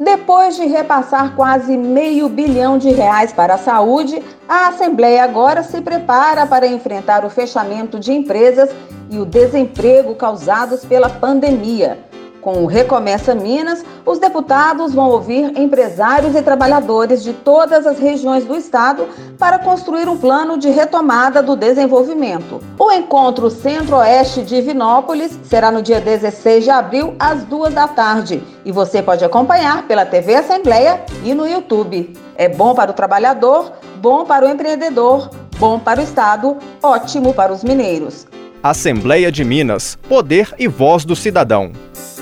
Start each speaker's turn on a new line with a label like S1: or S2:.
S1: Depois de repassar quase R$500 bilhão para a saúde, a Assembleia agora se prepara para enfrentar o fechamento de empresas e o desemprego causados pela pandemia. Com o Recomeça Minas, os deputados vão ouvir empresários e trabalhadores de todas as regiões do estado para construir um plano de retomada do desenvolvimento. O encontro Centro-Oeste de Divinópolis será no dia 16 de abril, às 14h, e você pode acompanhar pela TV Assembleia e no YouTube. É bom para o trabalhador, bom para o empreendedor, bom para o estado, ótimo para os mineiros.
S2: Assembleia de Minas, poder e voz do cidadão.